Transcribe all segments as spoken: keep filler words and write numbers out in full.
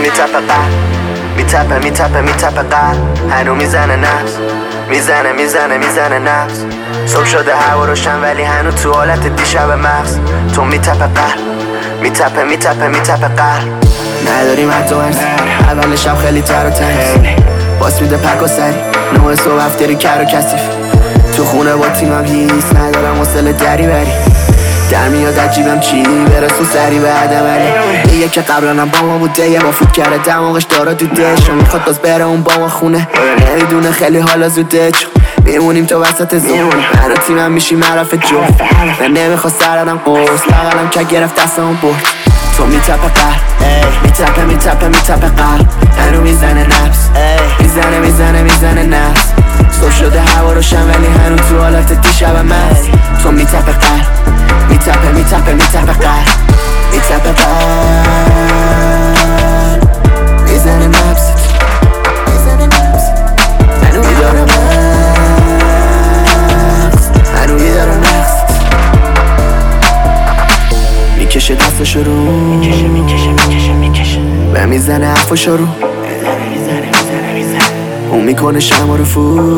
میتپه قلب، میتپه میتپه میتپه قلب، هنو میزنه نفس، میزنه میزنه میزنه نفس. صبح شده هوا روشن ولی هنو تو حالت دیشب مغز. تو میتپه قلب، میتپه میتپه میتپه قلب. نداریم حتی هر اول شب خیلی تر و تنیز، باس میده پک و سری نوع صبح افتری کر و کسیف. تو خونه با تیمم هیست ندارم حوصله دری بری، در میاد عجیبم چی برسون سری به عدم علی. میگه که قبلنم با ما بوده یه با فوت کرده دماغش داره دودش، میخواد باز بره اون با ما خونه، نمیدونه خیلی حالا زوده چون میمونیم تو وسط زون. من و تیمم میشیم معرف جفت، من نمیخواد سردم قرص بغلم که گرفت دستمون برد. تو میتپه قلب، میتپه میتپه میتپه قلب، هنو میزنه نفس، میزنه میزنه میزنه نفس. صبح شده هوا روشن ولی هنو تو حالت دیشب مغز. تو میتپه قلب، میتپه میتپه میتپه قلب، میتپه قلب، میزنه نفست، میزنه نفست. هنو میداره مغز، هنو میداره مغز. میکشه دستشو رو، میکشه میکشه میکشه میکشه و میزنه حرفشو رو، میزنه میزنه میزنه میزنه. اون میکنه شما رو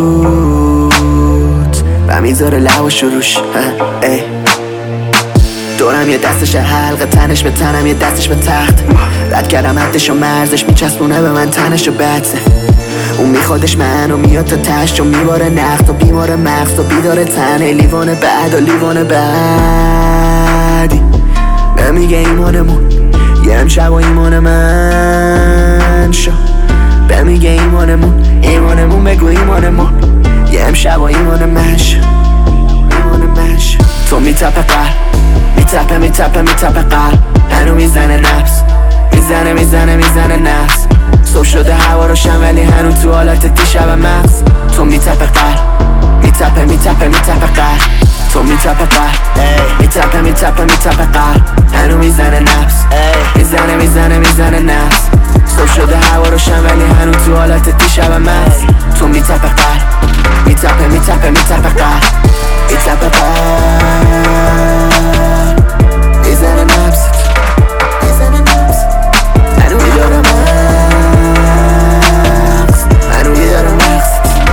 فوت و میذاره لباشو روش. ای دورم یه دستش حلقه، تنش به تنم یه دستش به تخت. رد کردم حدش و مرزش، میچسبونه به من تنش و بدسه. اون میخوادش منو میاد تا تشت و میباره نخت و بیمار مغز و بیداره تنه. لیوان بعد و لیوان بعدی به میگه ایمانمون یه امشب و ایمان من شو. به میگه ایمانمون ایمانمون بگو ایمانمون یه امشب و ایمان من شو، ایمان من شو. تو میتپه قلب، میتپه میتپه میتپه قلب، هنو میزنه نفس، میزنه میزنه میزنه نفس. صبح شده هوا روشن ولی هنو تو حالت دیشب مغز. تو میتپه قلب، میتپه میتپه میتپه قلب، تو میتپه قلب، میتپه میتپه میتپه قلب، هنو میزنه نفس، میزنه میزنه میزنه نفس. صبح شده هوا روشن ولی هنو تو حالت دیشب مغز. تو میتپه قلب، میتپه میتپه میتپه قلب، میتپه قلب، میزنه نفست، میزنه نفست. هنو میداره مغز، هنو میداره مغز.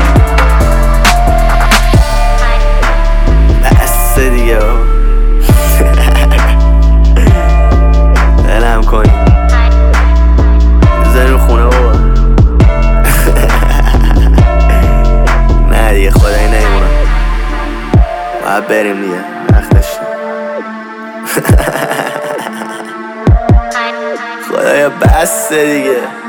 بسه دیگه دلم کنی بزنیم خونه بابا. نه دیگه خدایی نمیمونم، باید بریم دیگه وقت داشتیم. خدایا بسه دیگه.